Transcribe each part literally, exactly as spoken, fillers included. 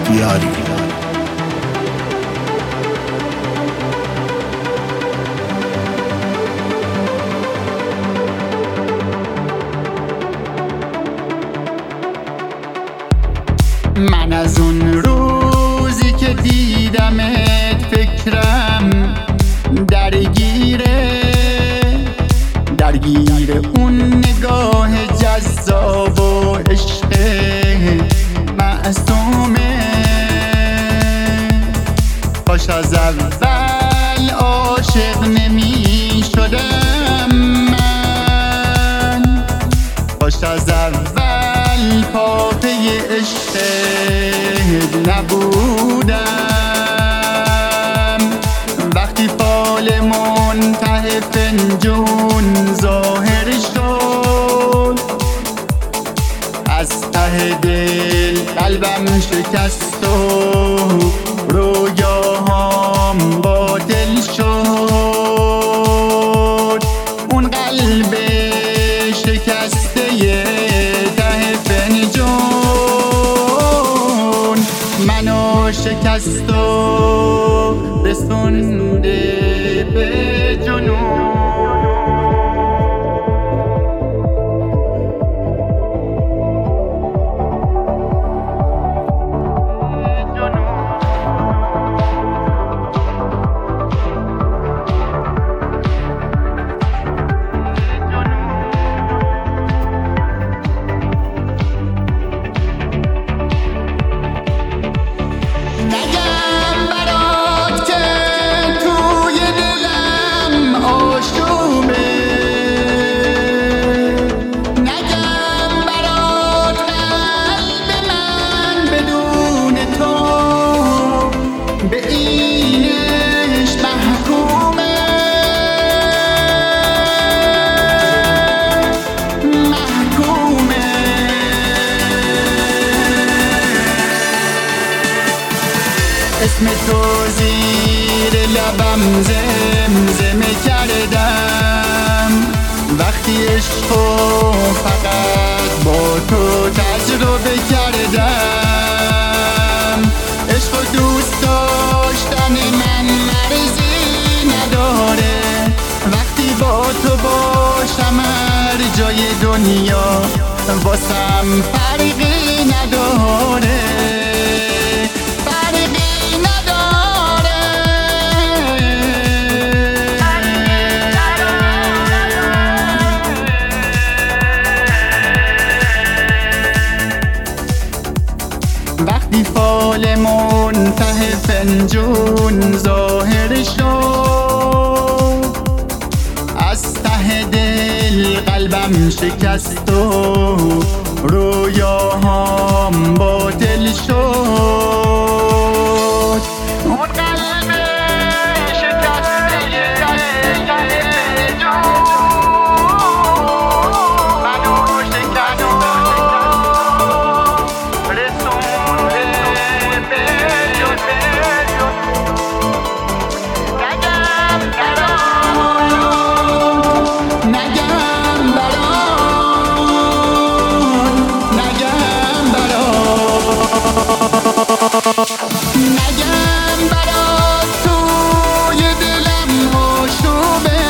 بختیاری. من از اون روزی که دیدمت فکرم درگیره، درگیر اون نگاه جذاب و عشق معصومه. کاش از اول عاشق نمی شدم من، کاش از اول پاپه عشق نبودم. وقتی فال منته فنجون ظاهر شد، از ته دل قلبم شکست و رویاهام باطل شد. اون قلب شکسته ته فنجون منو شکست و رسونده به جنون. اسم تو زیر لبم زمزمه کردم، وقتی عشقو فقط با تو تجربه کردم. عشق و دوست داشتن من مرزی نداره، وقتی با تو باشم هر جای دنیا واسم فرقی نداره. وقتی فال منته فنجون ظاهر شد، از ته دل قلبم شکست و رویاهام باطل شد. اون قلب شکسته ته فنجون منو شکست و نگم برات توی دلم آشوبه،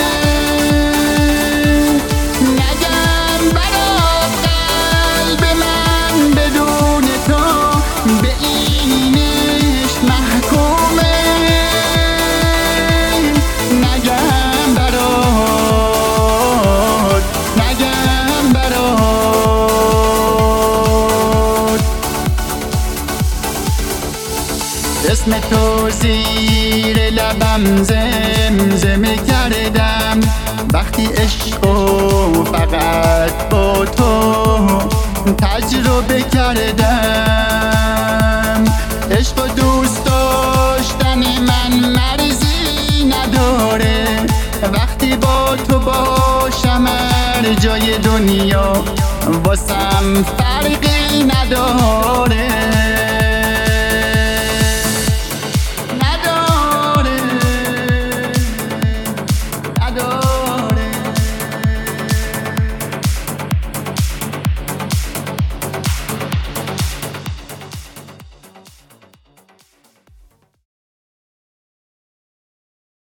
نگم برات قلب من بدون تو به اینش محکومه. نگم برات، نگم برات. اسم تو زیر لبم زمزمه کردم، وقتی عشقو فقط با تو تجربه کردم. عشق و دوست داشتن من مرزی نداره، وقتی با تو باشم هر جای دنیا واسم فرقی نداره.